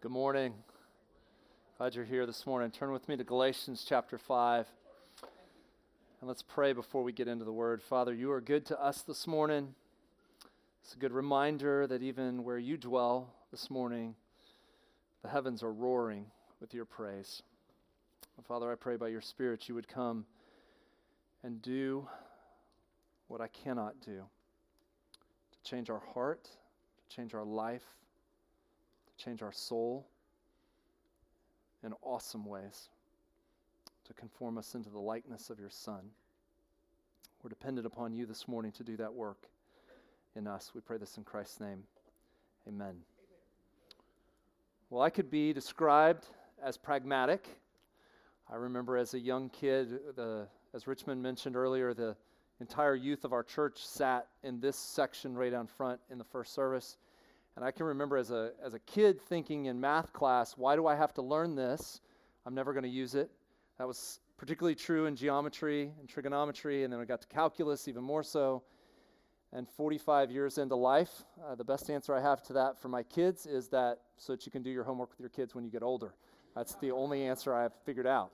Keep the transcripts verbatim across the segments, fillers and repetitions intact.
Good morning. Glad you're here this morning. Turn with me to Galatians chapter five. And let's pray before we get into the word. Father, you are good to us this morning. It's a good reminder that even where you dwell this morning, the heavens are roaring with your praise. And Father, I pray by your Spirit you would come and do what I cannot do, to change our heart, to change our life, to change our soul in awesome ways, to conform us into the likeness of your Son. We're dependent upon you this morning to do that work in us. We pray this in Christ's name. Amen. Well, I could be described as pragmatic. I remember as a young kid, the, as Richmond mentioned earlier, the entire youth of our church sat in this section right down front in the first service. And I can remember as a as a kid thinking in math class, why do I have to learn this? I'm never going to use it. That was particularly true in geometry and trigonometry, and then I got to calculus even more so. And forty-five years into life, uh, the best answer I have to that for my kids is that so that you can do your homework with your kids when you get older. That's the only answer I've figured out.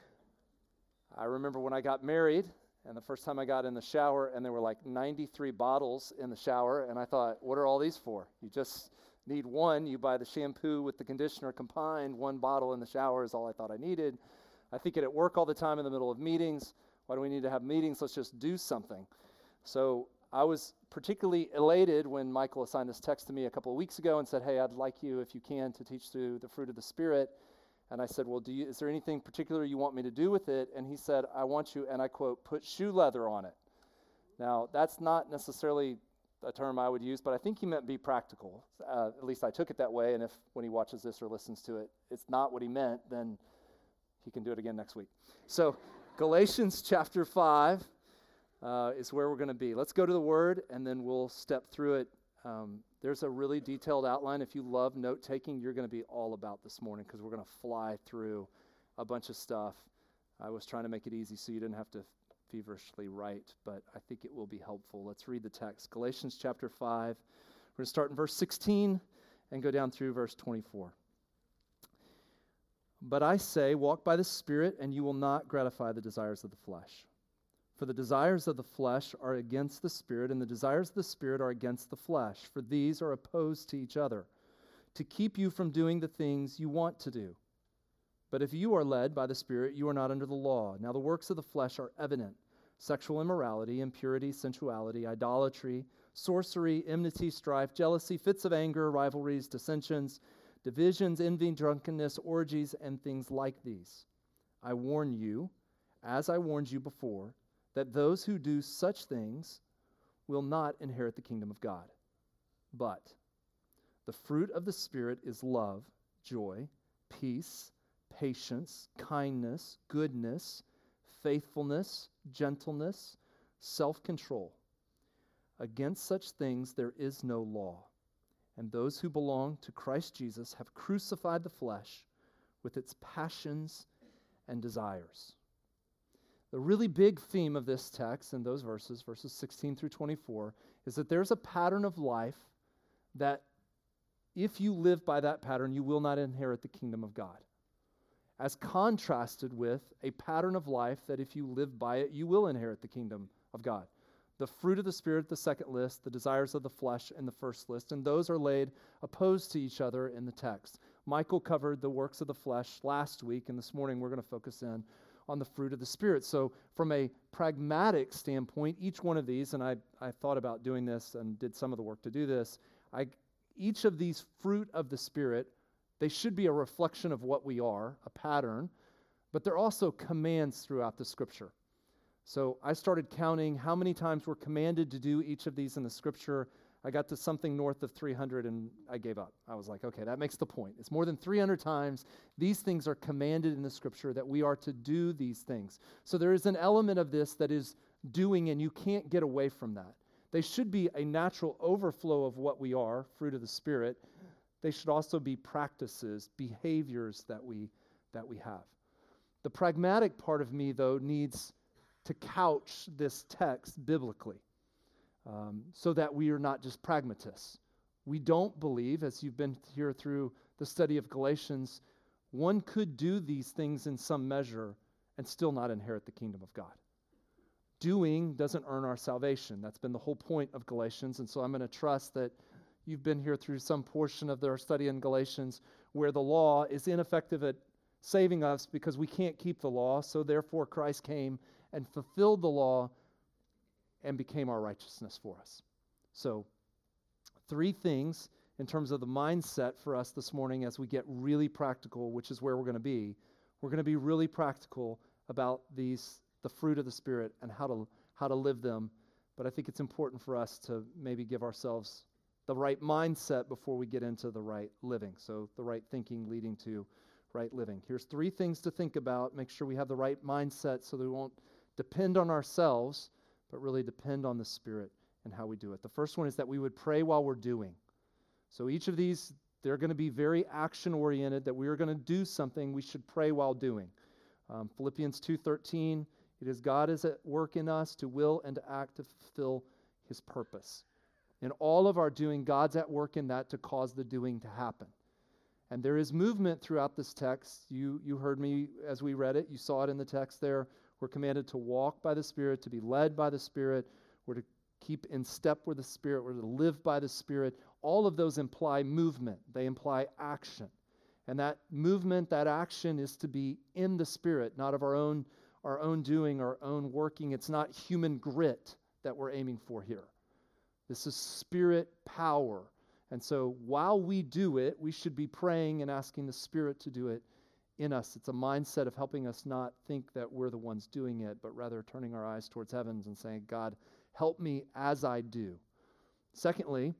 I remember when I got married, and the first time I got in the shower, and there were like ninety-three bottles in the shower, and I thought, what are all these for? You just need one. You buy the shampoo with the conditioner combined. One bottle in the shower is all I thought I needed. I think it at work all the time in the middle of meetings. Why do we need to have meetings? Let's just do something. So I was particularly elated when Michael assigned this text to me a couple of weeks ago and said, hey, I'd like you, if you can, to teach through the fruit of the Spirit. And I said, well, do you, is there anything particular you want me to do with it? And he said, I want you, and I quote, put shoe leather on it. Now, that's not necessarily a term I would use, but I think he meant be practical. Uh, at least I took it that way, and if when he watches this or listens to it, it's not what he meant, then he can do it again next week. So Galatians chapter five uh, is where we're going to be. Let's go to the Word, and then we'll step through it. Um, there's a really detailed outline. If you love note-taking, you're going to be all about this morning because we're going to fly through a bunch of stuff. I was trying to make it easy so you didn't have to feverishly write, but I think it will be helpful. Let's read the text. Galatians chapter five. We're going to start in verse sixteen and go down through verse twenty-four. But I say, walk by the Spirit, and you will not gratify the desires of the flesh. For the desires of the flesh are against the Spirit, and the desires of the Spirit are against the flesh, for these are opposed to each other, to keep you from doing the things you want to do. But if you are led by the Spirit, you are not under the law. Now the works of the flesh are evident: sexual immorality, impurity, sensuality, idolatry, sorcery, enmity, strife, jealousy, fits of anger, rivalries, dissensions, divisions, envy, drunkenness, orgies, and things like these. I warn you, as I warned you before, that those who do such things will not inherit the kingdom of God. But the fruit of the Spirit is love, joy, peace, patience, kindness, goodness, faithfulness, gentleness, self-control. Against such things there is no law. And those who belong to Christ Jesus have crucified the flesh with its passions and desires. The really big theme of this text and those verses, verses sixteen through twenty-four, is that there's a pattern of life that if you live by that pattern, you will not inherit the kingdom of God. As contrasted with a pattern of life that if you live by it, you will inherit the kingdom of God. The fruit of the Spirit, the second list, the desires of the flesh in the first list, and those are laid opposed to each other in the text. Michael covered the works of the flesh last week, and this morning we're going to focus in on the fruit of the Spirit. So from a pragmatic standpoint, each one of these, and I, I thought about doing this and did some of the work to do this, I, each of these fruit of the Spirit, they should be a reflection of what we are, a pattern, but they're also commands throughout the Scripture. So I started counting how many times we're commanded to do each of these in the Scripture. I got to something north of three hundred and I gave up. I was like, okay, that makes the point. It's more than three hundred times these things are commanded in the Scripture that we are to do these things. So there is an element of this that is doing, and you can't get away from that. They should be a natural overflow of what we are, fruit of the Spirit. They should also be practices, behaviors that we that we have. The pragmatic part of me, though, needs to couch this text biblically um, so that we are not just pragmatists. We don't believe, as you've been here through the study of Galatians, one could do these things in some measure and still not inherit the kingdom of God. Doing doesn't earn our salvation. That's been the whole point of Galatians, and so I'm going to trust that you've been here through some portion of their study in Galatians where the law is ineffective at saving us because we can't keep the law, so therefore Christ came and fulfilled the law and became our righteousness for us. So, three things in terms of the mindset for us this morning as we get really practical, which is where we're going to be. We're going to be really practical about these, the fruit of the Spirit and how to how to live them. But I think it's important for us to maybe give ourselves the right mindset before we get into the right living. So the right thinking leading to right living. Here's three things to think about. Make sure we have the right mindset so that we won't depend on ourselves, but really depend on the Spirit and how we do it. The first one is that we would pray while we're doing. So each of these, they're going to be very action-oriented, that we are going to do something we should pray while doing. Um, Philippians two thirteen, it is God is at work in us to will and to act to fulfill his purpose. In all of our doing, God's at work in that to cause the doing to happen. And there is movement throughout this text. You, you heard me as we read it. You saw it in the text there. We're commanded to walk by the Spirit, to be led by the Spirit. We're to keep in step with the Spirit. We're to live by the Spirit. All of those imply movement. They imply action. And that movement, that action is to be in the Spirit, not of our own, our own doing, our own working. It's not human grit that we're aiming for here. This is Spirit power. And so while we do it, we should be praying and asking the Spirit to do it in us. It's a mindset of helping us not think that we're the ones doing it, but rather turning our eyes towards heavens and saying, God, help me as I do. Secondly,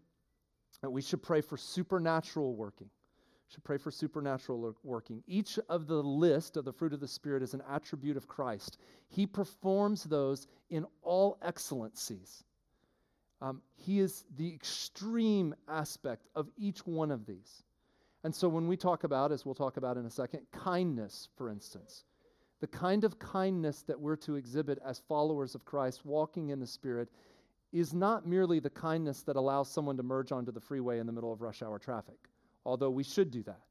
we should pray for supernatural working. We should pray for supernatural working. Each of the list of the fruit of the Spirit is an attribute of Christ. He performs those in all excellencies. Um, he is the extreme aspect of each one of these. And so when we talk about, as we'll talk about in a second, kindness, for instance, the kind of kindness that we're to exhibit as followers of Christ, walking in the Spirit, is not merely the kindness that allows someone to merge onto the freeway in the middle of rush hour traffic, although we should do that.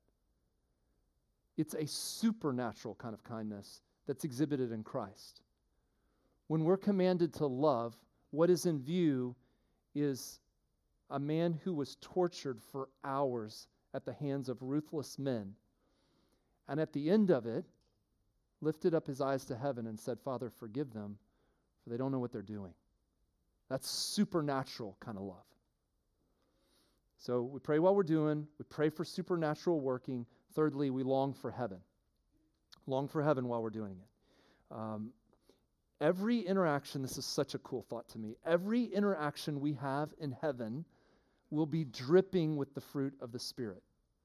It's a supernatural kind of kindness that's exhibited in Christ. When we're commanded to love, what is in view is a man who was tortured for hours at the hands of ruthless men, and at the end of it, lifted up his eyes to heaven and said, Father, forgive them, for they don't know what they're doing. That's supernatural kind of love. So we pray while we're doing, we pray for supernatural working. Thirdly, we long for heaven. Long for heaven while we're doing it. Um, every interaction, this is such a cool thought to me, every interaction we have in heaven will be dripping with the fruit of the Spirit.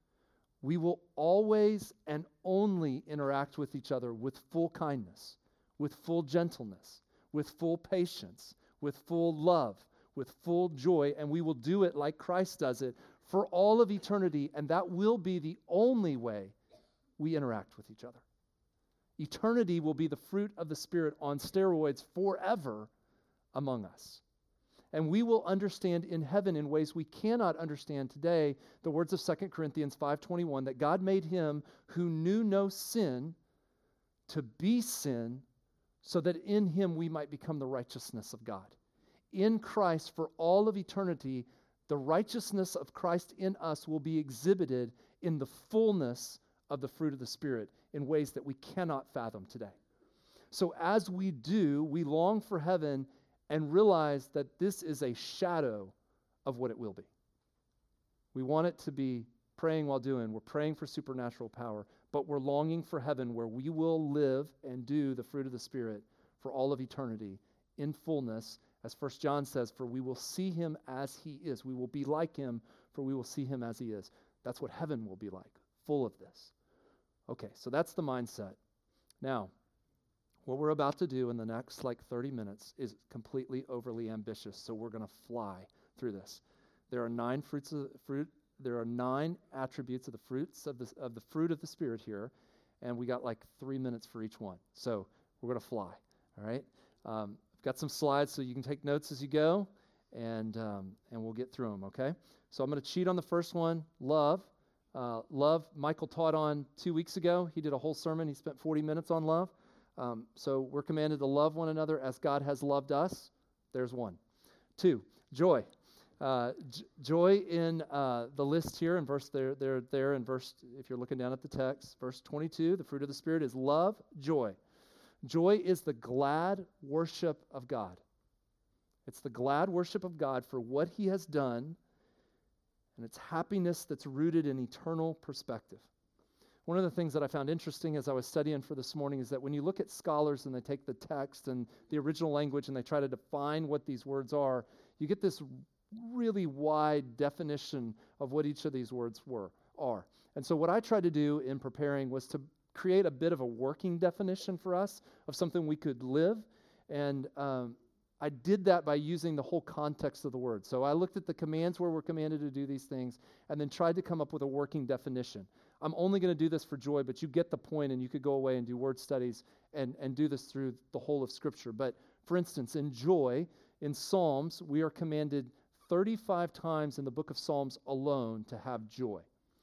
We will always and only interact with each other with full kindness, with full gentleness, with full patience, with full love, with full joy, and we will do it like Christ does it for all of eternity, and that will be the only way we interact with each other. Eternity will be the fruit of the Spirit on steroids forever among us. And we will understand in heaven in ways we cannot understand today the words of Second Corinthians five twenty-one, that God made him who knew no sin to be sin so that in him we might become the righteousness of God. In Christ, for all of eternity, the righteousness of Christ in us will be exhibited in the fullness of the fruit of the Spirit in ways that we cannot fathom today. So as we do, we long for heaven and realize that this is a shadow of what it will be. We want it to be praying while doing. We're praying for supernatural power, but we're longing for heaven where we will live and do the fruit of the Spirit for all of eternity in fullness. As First John says, for we will see him as he is. We will be like him, for we will see him as he is. That's what heaven will be like, full of this. Okay, so that's the mindset. Now, what we're about to do in the next like thirty minutes is completely overly ambitious, so we're going to fly through this. There are nine fruits of the fruit. There are nine attributes of the fruits of the of the fruit of the Spirit here, and we got like three minutes for each one. So we're going to fly. All right. Um, I've got some slides so you can take notes as you go, and um, and we'll get through them. Okay. So I'm going to cheat on the first one, love. Uh, love, Michael taught on two weeks ago. He did a whole sermon. He spent forty minutes on love. Um, so we're commanded to love one another as God has loved us. There's one. Two, joy. Uh, j- joy in uh, the list here in verse there, there, there in verse, if you're looking down at the text, verse twenty-two, the fruit of the Spirit is love, joy. Joy is the glad worship of God. It's the glad worship of God for what he has done, and it's happiness that's rooted in eternal perspective. One of the things that I found interesting as I was studying for this morning is that when you look at scholars and they take the text and the original language and they try to define what these words are, you get this really wide definition of what each of these words were are. And so what I tried to do in preparing was to create a bit of a working definition for us of something we could live. And um, I did that by using the whole context of the word. So I looked at the commands where we're commanded to do these things and then tried to come up with a working definition. I'm only going to do this for joy, but you get the point, and you could go away and do word studies and, and do this through the whole of Scripture. But for instance, in joy, in Psalms, we are commanded thirty-five times in the book of Psalms alone to have joy.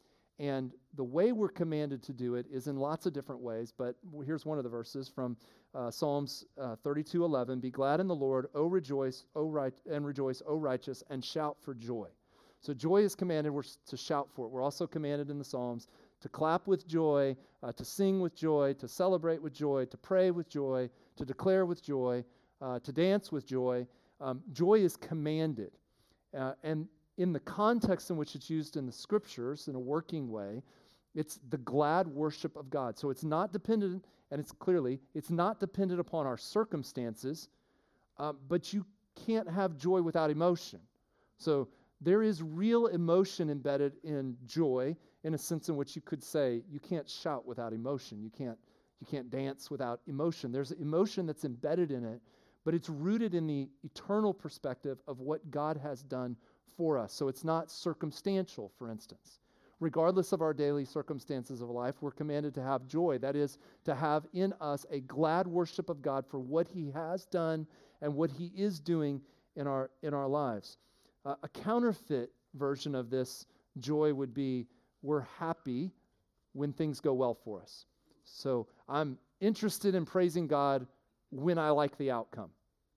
And the way we're commanded to do it is in lots of different ways, but here's one of the verses from uh, Psalms uh, thirty-two eleven. Be glad in the Lord, O rejoice, O right, and rejoice, O righteous, and shout for joy. So joy is commanded, we're to shout for it. We're also commanded in the Psalms to clap with joy, uh, to sing with joy, to celebrate with joy, to pray with joy, to declare with joy, uh, to dance with joy. Um, joy is commanded. Uh, and in the context in which it's used in the Scriptures, in a working way, it's the glad worship of God. So it's not dependent, and it's clearly, it's not dependent upon our circumstances, uh, but you can't have joy without emotion. So there is real emotion embedded in joy, in a sense in which you could say you can't shout without emotion. You can't you can't dance without emotion. There's emotion that's embedded in it, but it's rooted in the eternal perspective of what God has done for us. So it's not circumstantial, for instance. Regardless of our daily circumstances of life, we're commanded to have joy. That is, to have in us a glad worship of God for what he has done and what he is doing in our in our lives. Uh, a counterfeit version of this joy would be we're happy when things go well for us. So I'm interested in praising God when I like the outcome.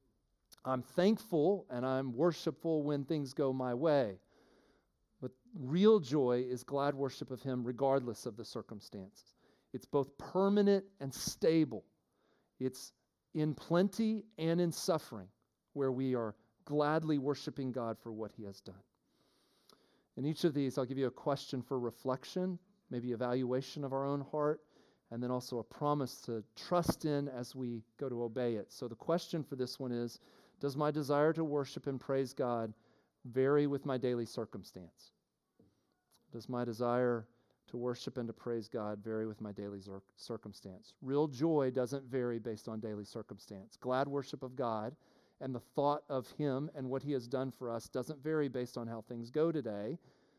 I'm thankful and I'm worshipful when things go my way. But real joy is glad worship of him regardless of the circumstances. It's both permanent and stable. It's in plenty and in suffering where we are gladly worshiping God for what he has done. In each of these, I'll give you a question for reflection, maybe evaluation of our own heart, and then also a promise to trust in as we go to obey it. So the question for this one is, does my desire to worship and praise God vary with my daily circumstance? Does my desire to worship and to praise God vary with my daily zir- circumstance? Real joy doesn't vary based on daily circumstance. Glad worship of God and the thought of him and what he has done for us doesn't vary based on how things go today.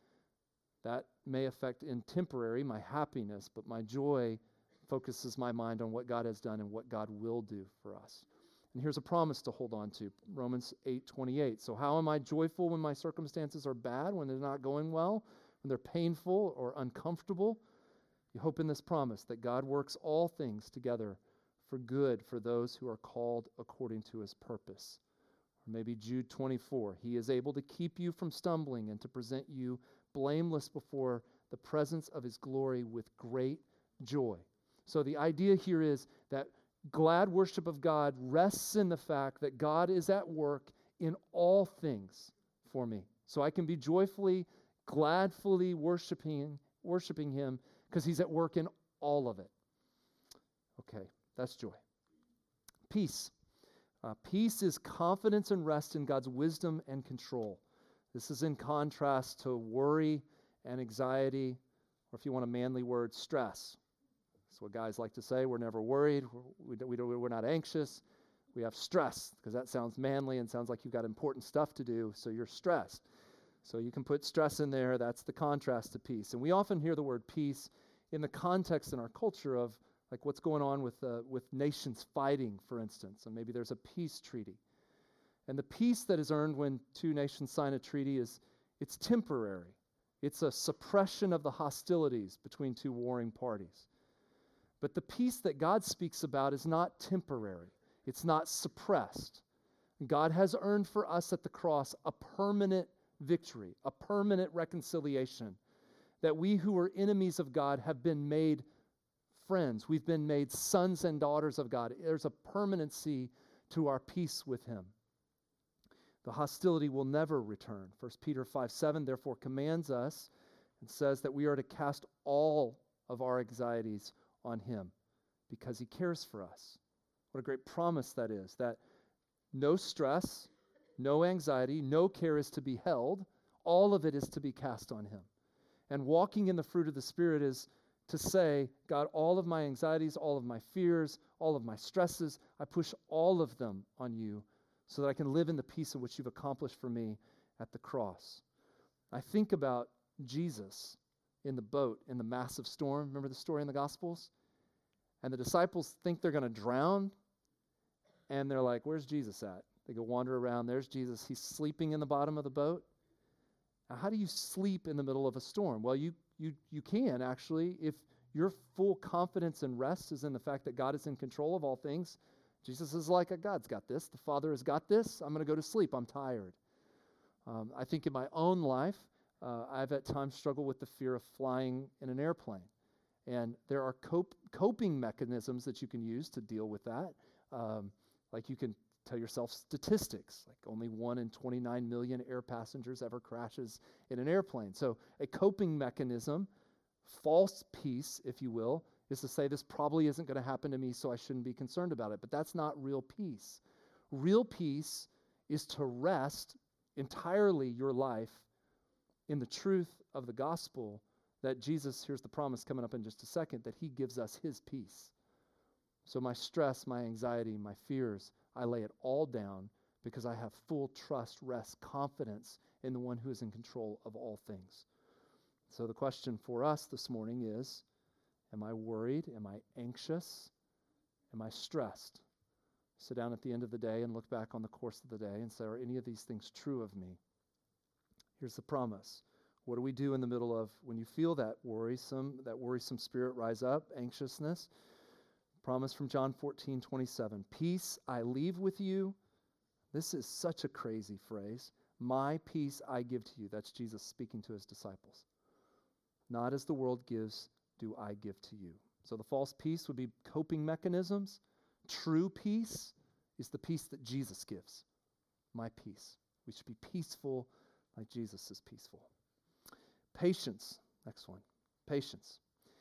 That may affect in temporary my happiness, but my joy focuses my mind on what God has done and what God will do for us. And here's a promise to hold on to, Romans eight twenty-eight. So how am I joyful when my circumstances are bad, when they're not going well, when they're painful or uncomfortable? You hope in this promise that God works all things together for good for those who are called according to his purpose. Or maybe Jude twenty-four, he is able to keep you from stumbling and to present you blameless before the presence of his glory with great joy. So the idea here is that glad worship of God rests in the fact that God is at work in all things for me. So I can be joyfully, gladfully worshiping, worshiping him because he's at work in all of it. Okay. That's joy. Peace. Uh, peace is confidence and rest in God's wisdom and control. This is in contrast to worry and anxiety, or if you want a manly word, stress. That's what guys like to say. We're never worried. We're, we, we don't, we're not anxious. We have stress because that sounds manly and sounds like you've got important stuff to do, so you're stressed. So you can put stress in there. That's the contrast to peace. And we often hear the word peace in the context in our culture of like what's going on with uh, with nations fighting, for instance, and maybe there's a peace treaty. And the peace that is earned when two nations sign a treaty is it's temporary. It's a suppression of the hostilities between two warring parties. But the peace that God speaks about is not temporary. It's not suppressed. God has earned for us at the cross a permanent victory, a permanent reconciliation, that we who were enemies of God have been made friends. We've been made sons and daughters of God. There's a permanency to our peace with him. The hostility will never return. First Peter five seven therefore commands us and says that we are to cast all of our anxieties on him because he cares for us. What a great promise that is, that no stress, no anxiety, no care is to be held. All of it is to be cast on him. And walking in the fruit of the Spirit is to say, God, all of my anxieties, all of my fears, all of my stresses, I push all of them on you so that I can live in the peace of which you've accomplished for me at the cross. I think about Jesus in the boat in the massive storm. Remember the story in the Gospels? And the disciples think they're going to drown, and they're like, where's Jesus at? They go wander around. There's Jesus. He's sleeping in the bottom of the boat. Now, how do you sleep in the middle of a storm? Well, you you you can actually, if your full confidence and rest is in the fact that God is in control of all things. Jesus is like, God's got this. The Father has got this. I'm going to go to sleep. I'm tired. Um, I think in my own life, uh, I've at times struggled with the fear of flying in an airplane. And there are cope, coping mechanisms that you can use to deal with that. Um, like you can tell yourself statistics, like only one in twenty-nine million air passengers ever crashes in an airplane. So a coping mechanism, false peace, if you will, is to say this probably isn't going to happen to me, so I shouldn't be concerned about it. But that's not real peace. Real peace is to rest entirely your life in the truth of the gospel that Jesus, here's the promise coming up in just a second, that he gives us his peace. So my stress, my anxiety, my fears, I lay it all down because I have full trust, rest, confidence in the one who is in control of all things. So the question for us this morning is, am I worried? Am I anxious? Am I stressed? Sit down at the end of the day and look back on the course of the day and say, are any of these things true of me? Here's the promise. What do we do in the middle of when you feel that worrisome, that worrisome spirit rise up, anxiousness? Promise from John fourteen twenty-seven. Peace I leave with you. This is such a crazy phrase. My peace I give to you. That's Jesus speaking to his disciples. Not as the world gives, do I give to you. So the false peace would be coping mechanisms. True peace is the peace that Jesus gives. My peace. We should be peaceful like Jesus is peaceful. Patience. Next one. Patience.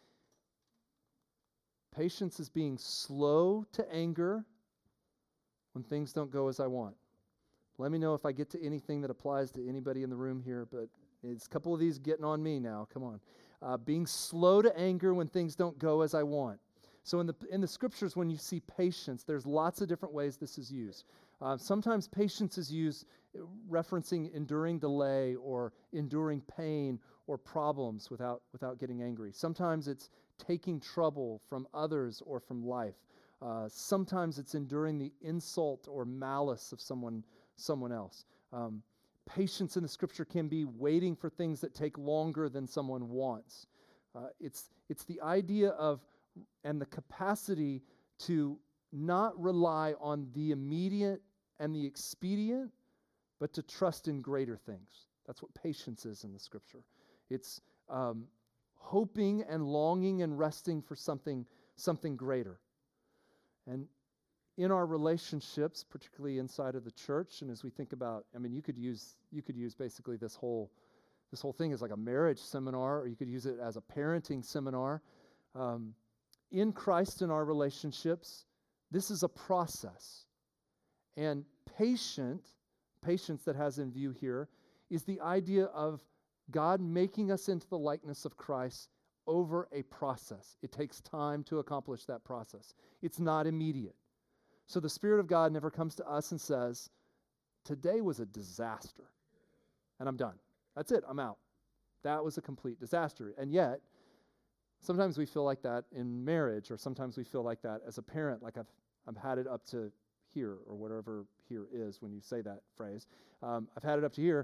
Patience is being slow to anger when things don't go as I want. Let me know if I get to anything that applies to anybody in the room here, but it's a couple of these getting on me now. Come on. Uh, being slow to anger when things don't go as I want. So in the in the scriptures, when you see patience, there's lots of different ways this is used. Uh, sometimes patience is used referencing enduring delay or enduring pain or problems without without getting angry. Sometimes it's taking trouble from others or from life. Uh, sometimes it's enduring the insult or malice of someone someone else. Um, patience in the scripture can be waiting for things that take longer than someone wants. Uh, it's it's the idea of and the capacity to not rely on the immediate and the expedient, but to trust in greater things. That's what patience is in the scripture. It's um, hoping and longing and resting for something, something greater. And in our relationships, particularly inside of the church, and as we think about, I mean, you could use you could use basically this whole this whole thing as like a marriage seminar, or you could use it as a parenting seminar. Um, in Christ, in our relationships, this is a process. And patient, patience that has in view here, is the idea of God making us into the likeness of Christ over a process. It takes time to accomplish that process. It's not immediate. So the Spirit of God never comes to us and says, today was a disaster, and I'm done. That's it, I'm out. That was a complete disaster. And yet, sometimes we feel like that in marriage, or sometimes we feel like that as a parent, like I've I've had it up to here, or whatever here is when you say that phrase. Um, I've had it up to here,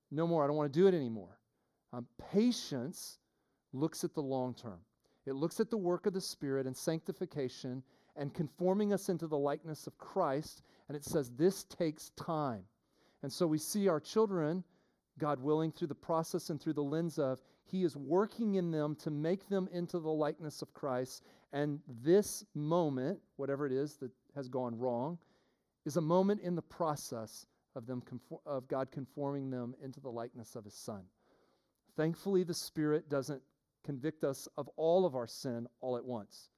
no more, I don't want to do it anymore. Um, patience looks at the long term. It looks at the work of the Spirit and sanctification and conforming us into the likeness of Christ, and it says this takes time. And so we see our children, God willing, through the process and through the lens of He is working in them to make them into the likeness of Christ, and this moment, whatever it is that has gone wrong, is a moment in the process of them conform, of God conforming them into the likeness of His Son. Thankfully, the Spirit doesn't convict us of all of our sin all at once.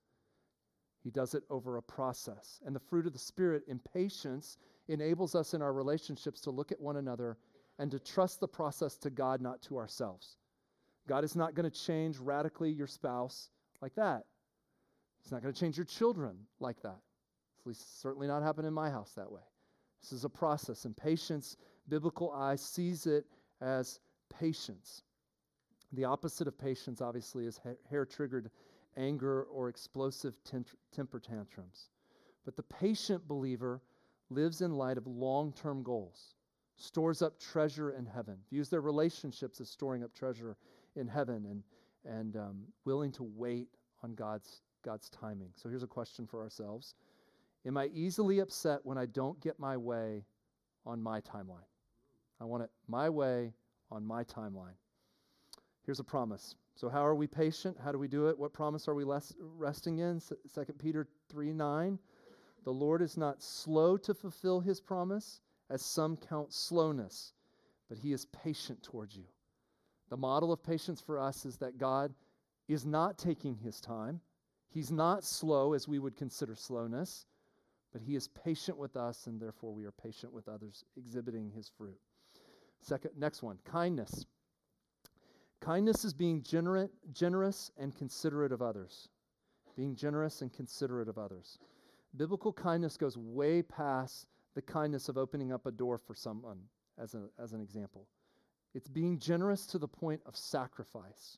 He does it over a process. And the fruit of the Spirit in patience enables us in our relationships to look at one another and to trust the process to God, not to ourselves. God is not going to change radically your spouse like that. He's not going to change your children like that. At least certainly not happen in my house that way. This is a process, and patience, biblical eye sees it as patience. The opposite of patience, obviously, is ha- hair-triggered anger or explosive ten- temper tantrums. But the patient believer lives in light of long-term goals, stores up treasure in heaven, views their relationships as storing up treasure in heaven, and and um, willing to wait on God's God's timing. So here's a question for ourselves. Am I easily upset when I don't get my way on my timeline? I want it my way on my timeline. Here's a promise. So how are we patient? How do we do it? What promise are we less resting in? Second Peter three nine. The Lord is not slow to fulfill His promise, as some count slowness, but He is patient towards you. The model of patience for us is that God is not taking His time. He's not slow as we would consider slowness, but He is patient with us, and therefore we are patient with others, exhibiting His fruit. Second, next one, kindness. Kindness is being gener- generous and considerate of others. Being generous and considerate of others. Biblical kindness goes way past the kindness of opening up a door for someone, as, a, as an example. It's being generous to the point of sacrifice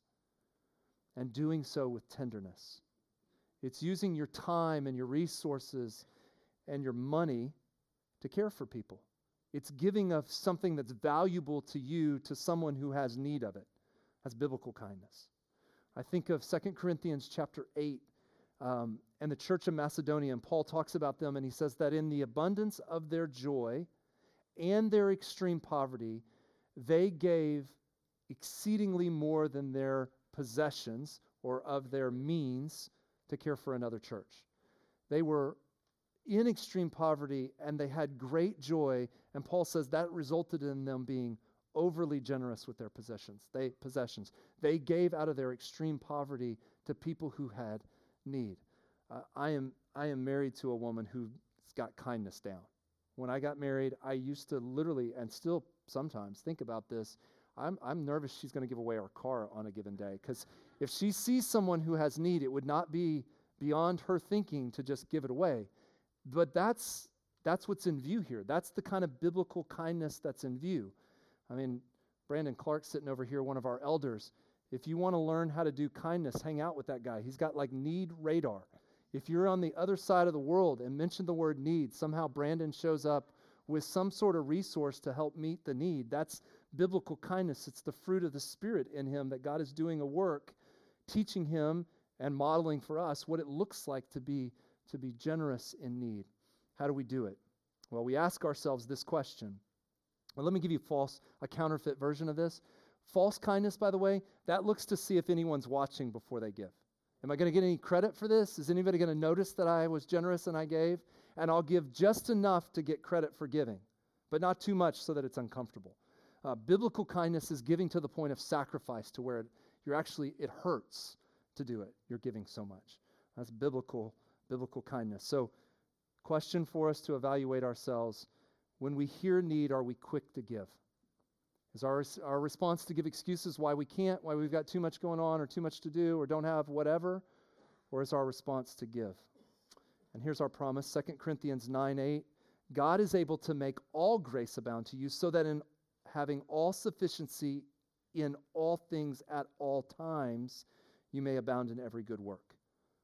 and doing so with tenderness. It's using your time and your resources and your money to care for people. It's giving of something that's valuable to you to someone who has need of it. That's biblical kindness. I think of Second Corinthians chapter eight um, and the church of Macedonia, and Paul talks about them, and he says that in the abundance of their joy and their extreme poverty, they gave exceedingly more than their possessions or of their means to care for another church. They were in extreme poverty, and they had great joy, and Paul says that resulted in them being overly generous with their possessions. They possessions. They gave out of their extreme poverty to people who had need. Uh, I am I am married to a woman who's got kindness down. When I got married, I used to literally, and still sometimes, think about this. I'm I'm nervous she's going to give away our car on a given day, because if she sees someone who has need, it would not be beyond her thinking to just give it away. But that's that's what's in view here. That's the kind of biblical kindness that's in view. I mean, Brandon Clark sitting over here, one of our elders. If you want to learn how to do kindness, hang out with that guy. He's got like need radar. If you're on the other side of the world and mention the word need, somehow Brandon shows up with some sort of resource to help meet the need. That's biblical kindness. It's the fruit of the Spirit in him that God is doing a work, teaching him and modeling for us what it looks like to be to be generous in need. How do we do it? Well, we ask ourselves this question. Well, let me give you false, a counterfeit version of this. False kindness, by the way, that looks to see if anyone's watching before they give. Am I going to get any credit for this? Is anybody going to notice that I was generous and I gave? And I'll give just enough to get credit for giving, but not too much so that it's uncomfortable. Uh, biblical kindness is giving to the point of sacrifice, to where it, you're actually, it hurts to do it. You're giving so much. That's biblical, biblical kindness. So, question for us to evaluate ourselves: when we hear need, are we quick to give? Is our, our response to give excuses why we can't, why we've got too much going on or too much to do or don't have whatever? Or is our response to give? And here's our promise, Second Corinthians nine eight. God is able to make all grace abound to you, so that in having all sufficiency in all things at all times, you may abound in every good work.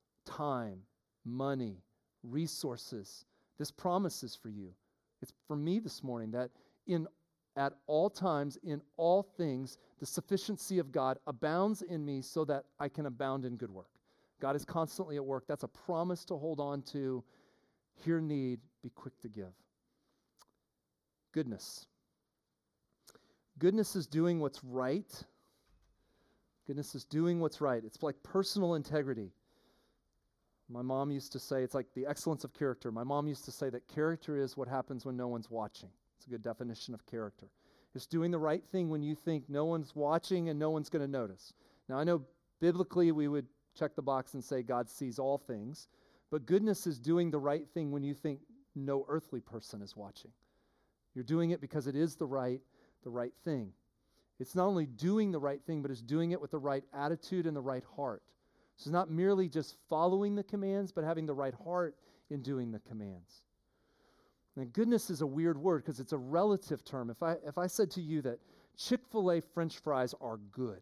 Time, money, resources. This promise is for you. It's for me this morning, that in at all times, in all things, the sufficiency of God abounds in me so that I can abound in good work. God is constantly at work. That's a promise to hold on to. Hear need, be quick to give. Goodness. Goodness is doing what's right. Goodness is doing what's right. It's like personal integrity. My mom used to say, it's like the excellence of character. My mom used to say that character is what happens when no one's watching. It's a good definition of character. It's doing the right thing when you think no one's watching and no one's going to notice. Now, I know biblically we would check the box and say God sees all things, but goodness is doing the right thing when you think no earthly person is watching. You're doing it because it is the right, the right thing. It's not only doing the right thing, but it's doing it with the right attitude and the right heart. So it's not merely just following the commands, but having the right heart in doing the commands. And goodness is a weird word because it's a relative term. If I if I said to you that Chick-fil-A French fries are good.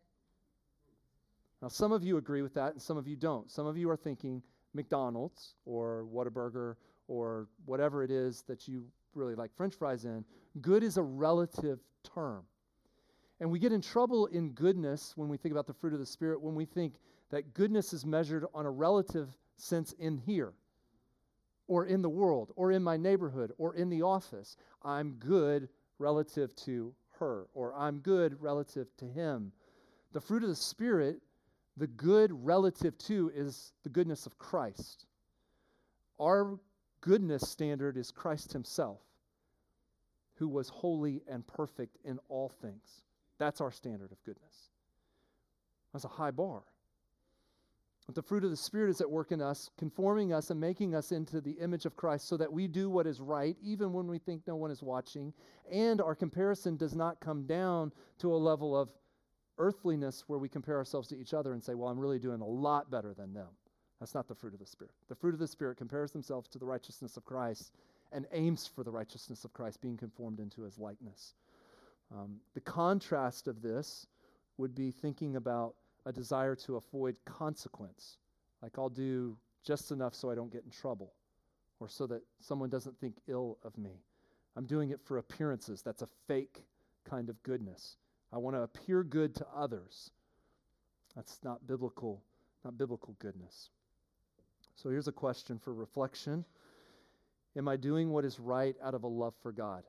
Now, some of you agree with that and some of you don't. Some of you are thinking McDonald's or Whataburger or whatever it is that you really like French fries in. Good is a relative term. And we get in trouble in goodness when we think about the fruit of the Spirit, when we think that goodness is measured on a relative sense in here, or in the world, or in my neighborhood, or in the office. I'm good relative to her, or I'm good relative to him. The fruit of the Spirit, the good relative to, is the goodness of Christ. Our goodness standard is Christ himself, who was holy and perfect in all things. That's our standard of goodness. That's a high bar. But the fruit of the Spirit is at work in us, conforming us and making us into the image of Christ so that we do what is right, even when we think no one is watching. And our comparison does not come down to a level of earthliness where we compare ourselves to each other and say, well, I'm really doing a lot better than them. That's not the fruit of the Spirit. The fruit of the Spirit compares themselves to the righteousness of Christ and aims for the righteousness of Christ, being conformed into his likeness. Um, the contrast of this would be thinking about a desire to avoid consequence. Like I'll do just enough so I don't get in trouble, or so that someone doesn't think ill of me. I'm doing it for appearances. That's a fake kind of goodness. I want to appear good to others. That's not biblical, not biblical goodness. So here's a question for reflection. Am I doing what is right out of a love for God?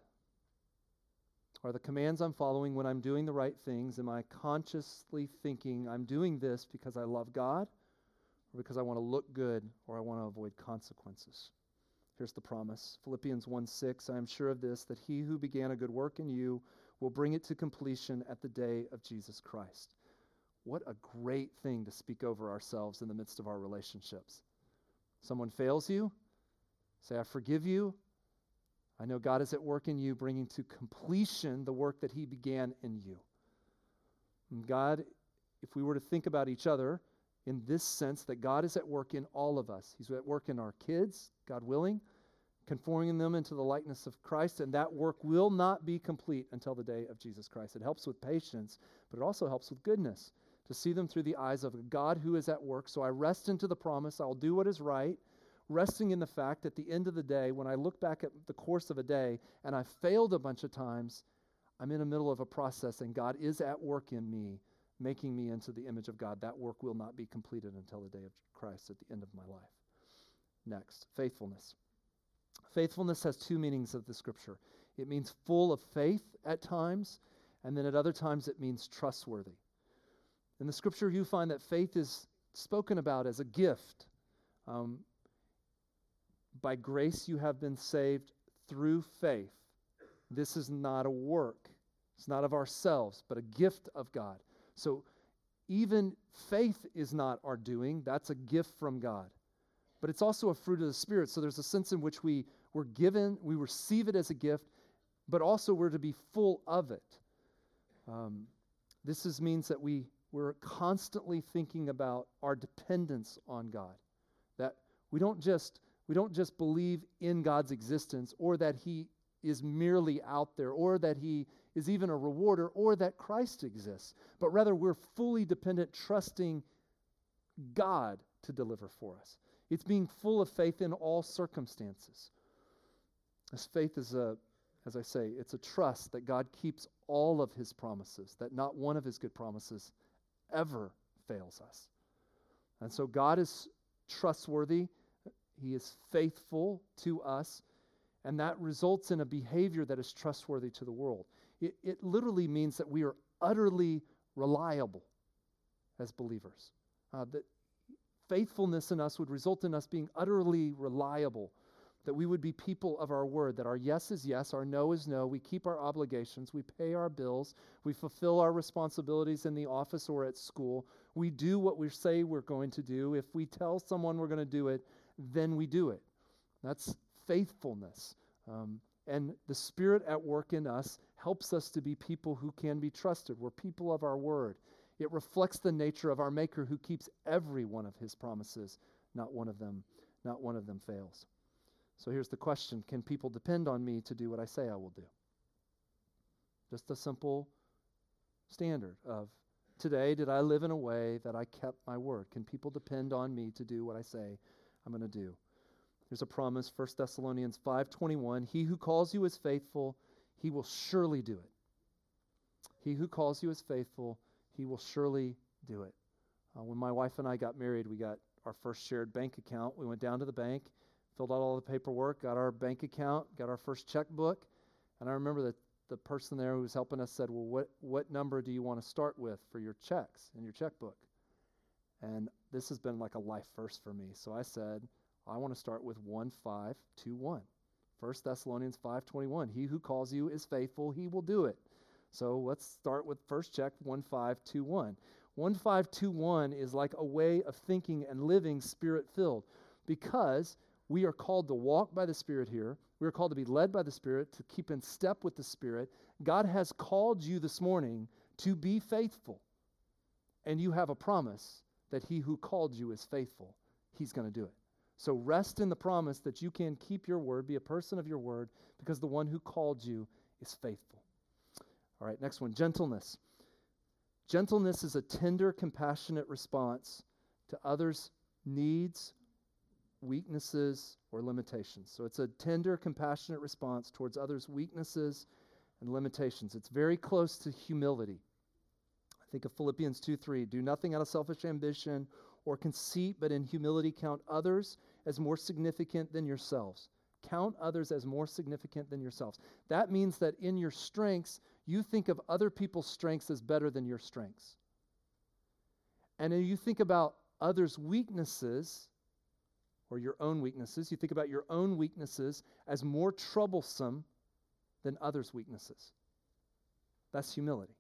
Are the commands I'm following when I'm doing the right things, am I consciously thinking I'm doing this because I love God, or because I want to look good, or I want to avoid consequences? Here's the promise. Philippians one six, I am sure of this, that he who began a good work in you will bring it to completion at the day of Jesus Christ. What a great thing to speak over ourselves in the midst of our relationships. Someone fails you, say, I forgive you. I know God is at work in you, bringing to completion the work that he began in you. And God, if we were to think about each other in this sense, that God is at work in all of us. He's at work in our kids, God willing, conforming them into the likeness of Christ, and that work will not be complete until the day of Jesus Christ. It helps with patience, but it also helps with goodness, to see them through the eyes of a God who is at work. So I rest into the promise, I'll do what is right, resting in the fact at the end of the day, when I look back at the course of a day and I failed a bunch of times, I'm in the middle of a process and God is at work in me, making me into the image of God. That work will not be completed until the day of Christ at the end of my life. Next, faithfulness. Faithfulness has two meanings of the scripture. It means full of faith at times, and then at other times it means trustworthy. In the scripture, you find that faith is spoken about as a gift. Um, By grace you have been saved through faith. This is not a work. It's not of ourselves, but a gift of God. So even faith is not our doing. That's a gift from God. But it's also a fruit of the Spirit. So there's a sense in which we were given, we receive it as a gift, but also we're to be full of it. Um, this is, means that we, we're constantly thinking about our dependence on God. That we don't just... We don't just believe in God's existence, or that he is merely out there, or that he is even a rewarder, or that Christ exists, but rather we're fully dependent, trusting God to deliver for us. It's being full of faith in all circumstances. This faith is a as I say, it's a trust that God keeps all of his promises, that not one of his good promises ever fails us. And so God is trustworthy. He is faithful to us. And that results in a behavior that is trustworthy to the world. It, it literally means that we are utterly reliable as believers. Uh, that faithfulness in us would result in us being utterly reliable, that we would be people of our word, that our yes is yes, our no is no, we keep our obligations, we pay our bills, we fulfill our responsibilities in the office or at school, we do what we say we're going to do. If we tell someone we're going to do it, then we do it. That's faithfulness. Um, and the Spirit at work in us helps us to be people who can be trusted. We're people of our word. It reflects the nature of our Maker who keeps every one of his promises. Not one of them, not one of them fails. So here's the question. Can people depend on me to do what I say I will do? Just a simple standard of, today, did I live in a way that I kept my word? Can people depend on me to do what I say I'm going to do? There's a promise, First Thessalonians five twenty-one, he who calls you is faithful, he will surely do it. He who calls you is faithful, he will surely do it. Uh, when my wife and I got married, we got our first shared bank account. We went down to the bank, filled out all the paperwork, got our bank account, got our first checkbook, and I remember that the person there who was helping us said, well, what, what number do you want to start with for your checks in your checkbook? And this has been like a life first for me. So I said, I want to start with one five two one. First Thessalonians five twenty-one. He who calls you is faithful, he will do it. So let's start with first check one five two one. one five two one is like a way of thinking and living Spirit-filled, because we are called to walk by the Spirit here. We are called to be led by the Spirit, to keep in step with the Spirit. God has called you this morning to be faithful. And you have a promise that he who called you is faithful. He's going to do it. So rest in the promise that you can keep your word, be a person of your word, because the one who called you is faithful. All right, next one, gentleness. Gentleness is a tender, compassionate response to others' needs, weaknesses, or limitations. So it's a tender, compassionate response towards others' weaknesses and limitations. It's very close to humility. I think of Philippians two three. Do nothing out of selfish ambition or conceit, but in humility count others as more significant than yourselves. Count others as more significant than yourselves. That means that in your strengths, you think of other people's strengths as better than your strengths. And then you think about others' weaknesses, or your own weaknesses, you think about your own weaknesses as more troublesome than others' weaknesses. That's humility.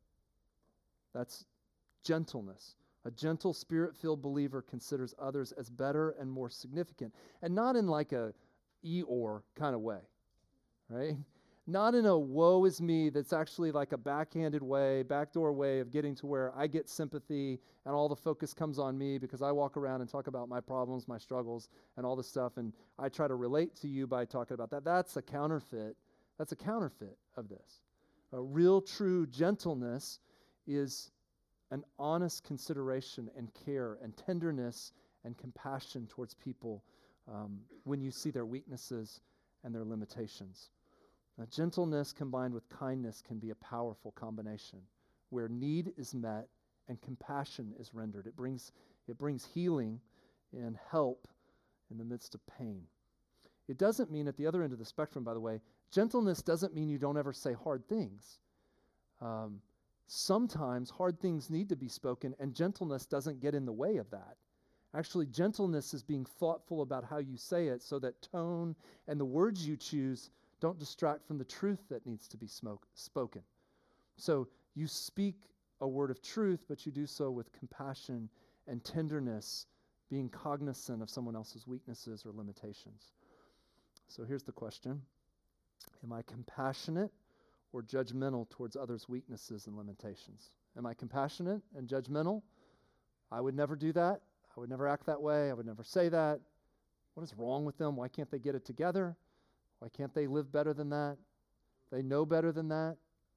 That's gentleness. A gentle, Spirit-filled believer considers others as better and more significant, and not in like a Eeyore kind of way, right? Not in a woe is me that's actually like a backhanded way, backdoor way of getting to where I get sympathy and all the focus comes on me because I walk around and talk about my problems, my struggles, and all this stuff, and I try to relate to you by talking about that. That's a counterfeit. That's a counterfeit of this. A real, true gentleness is an honest consideration and care and tenderness and compassion towards people um, when you see their weaknesses and their limitations. Now, gentleness combined with kindness can be a powerful combination where need is met and compassion is rendered. It brings, it brings healing and help in the midst of pain. It doesn't mean, at the other end of the spectrum, by the way, gentleness doesn't mean you don't ever say hard things. Um, Sometimes hard things need to be spoken, and gentleness doesn't get in the way of that. Actually, gentleness is being thoughtful about how you say it so that tone and the words you choose don't distract from the truth that needs to be smoke, spoken. So you speak a word of truth, but you do so with compassion and tenderness, being cognizant of someone else's weaknesses or limitations. So here's the question. Am I compassionate or judgmental towards others' weaknesses and limitations? Am I compassionate and judgmental? I would never do that. I would never act that way. I would never say that. What is wrong with them? Why can't they get it together? Why can't they live better than that? They know better than that.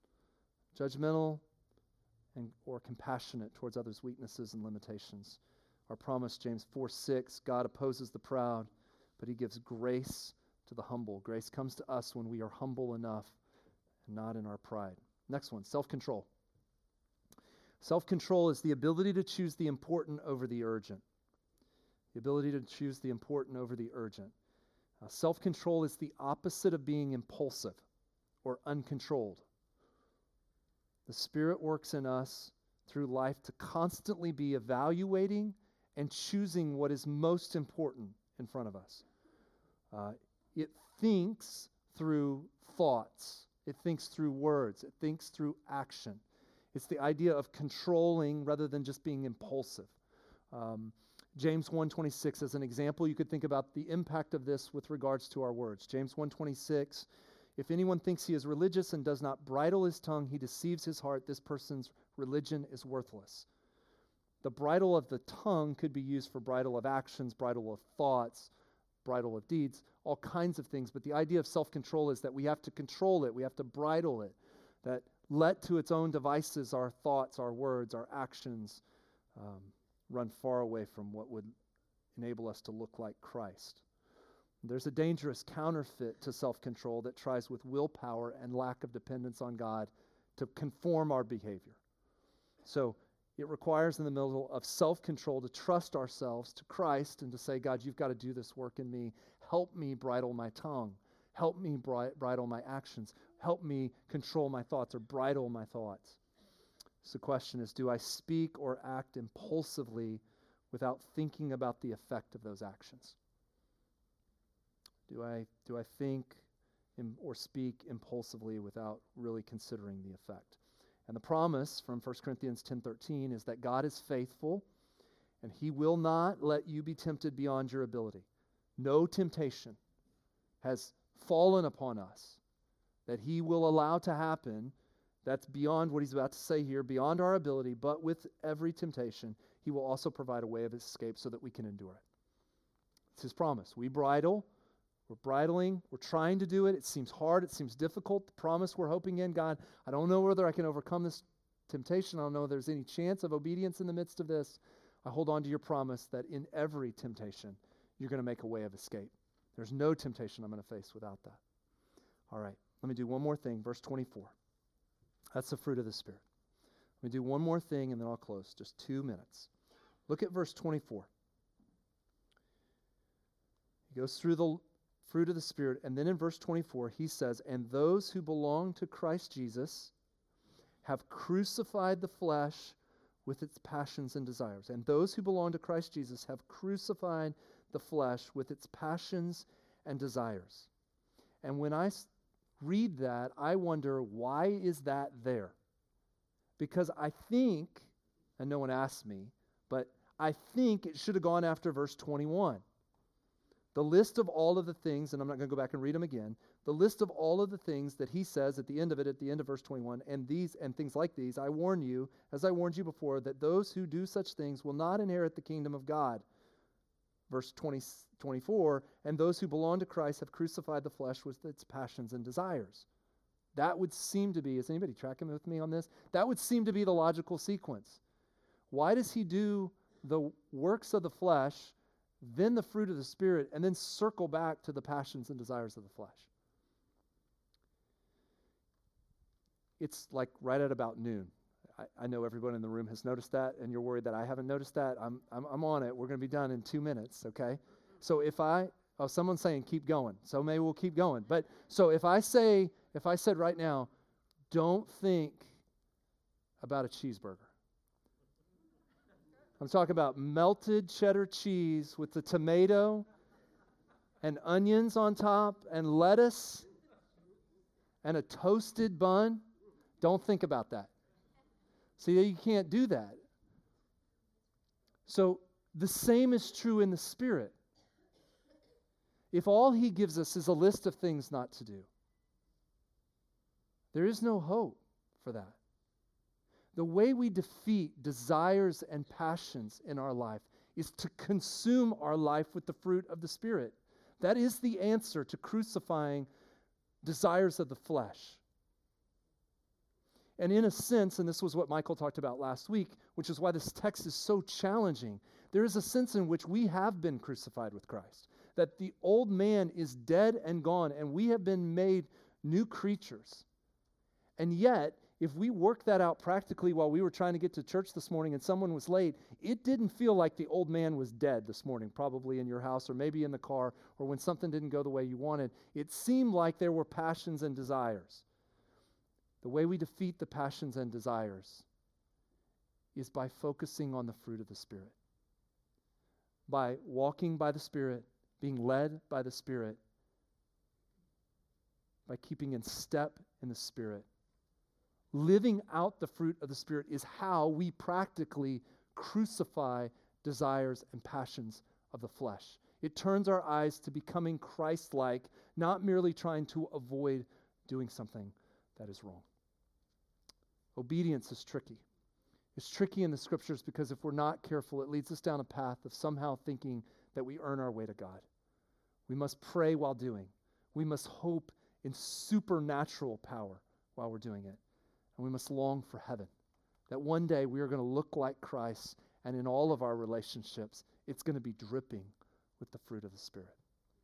Judgmental and or compassionate towards others' weaknesses and limitations. Our promise, James four six, God opposes the proud, but he gives grace to the humble. Grace comes to us when we are humble enough and not in our pride. Next one, self-control. Self-control is the ability to choose the important over the urgent. The ability to choose the important over the urgent. Uh, self-control is the opposite of being impulsive or uncontrolled. The Spirit works in us through life to constantly be evaluating and choosing what is most important in front of us. Uh, it thinks through thoughts. It thinks through words. It thinks through action. It's the idea of controlling rather than just being impulsive. Um, James one twenty-six, as an example, you could think about the impact of this with regards to our words. James one twenty-six, if anyone thinks he is religious and does not bridle his tongue, he deceives his heart. This person's religion is worthless. The bridle of the tongue could be used for bridle of actions, bridle of thoughts, bridle of deeds, all kinds of things. But the idea of self-control is that we have to control it. We have to bridle it. That let to its own devices our thoughts, our words, our actions um, run far away from what would enable us to look like Christ. There's a dangerous counterfeit to self-control that tries with willpower and lack of dependence on God to conform our behavior. So it requires in the middle of self-control to trust ourselves to Christ and to say, God, you've got to do this work in me. Help me bridle my tongue. Help me bri- bridle my actions. Help me control my thoughts or bridle my thoughts. So the question is, do I speak or act impulsively without thinking about the effect of those actions? Do I do I think im- or speak impulsively without really considering the effect? And the promise from First Corinthians ten thirteen is that God is faithful and he will not let you be tempted beyond your ability. No temptation has fallen upon us that he will allow to happen that's beyond what he's about to say here, beyond our ability, but with every temptation, he will also provide a way of escape so that we can endure it. It's his promise. We bridle. We're bridling. We're trying to do it. It seems hard. It seems difficult. The promise we're hoping in, God, I don't know whether I can overcome this temptation. I don't know if there's any chance of obedience in the midst of this. I hold on to your promise that in every temptation, you're going to make a way of escape. There's no temptation I'm going to face without that. All right, let me do one more thing. Verse twenty-four. That's the fruit of the Spirit. Let me do one more thing and then I'll close. Just two minutes. Look at verse twenty-four. He goes through the fruit of the Spirit, and then in verse twenty-four he says, and those who belong to Christ Jesus have crucified the flesh with its passions and desires. And those who belong to Christ Jesus have crucified the flesh with its passions and desires. And when I read that, I wonder, why is that there? Because I think, and no one asked me, but I think it should have gone after verse twenty-one. The list of all of the things, and I'm not going to go back and read them again, the list of all of the things that he says at the end of it, at the end of verse twenty-one, and these and things like these, I warn you, as I warned you before, that those who do such things will not inherit the kingdom of God. Verse twenty, twenty-four, and those who belong to Christ have crucified the flesh with its passions and desires. That would seem to be, is anybody tracking with me on this? That would seem to be the logical sequence. Why does he do the works of the flesh, then the fruit of the Spirit, and then circle back to the passions and desires of the flesh? It's like right at about noon. I, I know everyone in the room has noticed that, and you're worried that I haven't noticed that. I'm I'm, I'm on it. We're going to be done in two minutes, okay? So if I, oh, someone's saying keep going. So maybe we'll keep going. But so if I say, if I said right now, don't think about a cheeseburger. I'm talking about melted cheddar cheese with the tomato and onions on top and lettuce and a toasted bun. Don't think about that. See, you can't do that. So the same is true in the Spirit. If all he gives us is a list of things not to do, there is no hope for that. The way we defeat desires and passions in our life is to consume our life with the fruit of the Spirit. That is the answer to crucifying desires of the flesh. And in a sense, and this was what Michael talked about last week, which is why this text is so challenging, there is a sense in which we have been crucified with Christ, that the old man is dead and gone, and we have been made new creatures. And yet, if we work that out practically while we were trying to get to church this morning and someone was late, it didn't feel like the old man was dead this morning, probably in your house or maybe in the car, or when something didn't go the way you wanted. It seemed like there were passions and desires. The way we defeat the passions and desires is by focusing on the fruit of the Spirit. By walking by the Spirit, being led by the Spirit, by keeping in step in the Spirit. Living out the fruit of the Spirit is how we practically crucify desires and passions of the flesh. It turns our eyes to becoming Christ-like, not merely trying to avoid doing something that is wrong. Obedience is tricky. It's tricky in the Scriptures because if we're not careful, it leads us down a path of somehow thinking that we earn our way to God. We must pray while doing. We must hope in supernatural power while we're doing it. And we must long for heaven, that one day we are going to look like Christ, and in all of our relationships, it's going to be dripping with the fruit of the Spirit.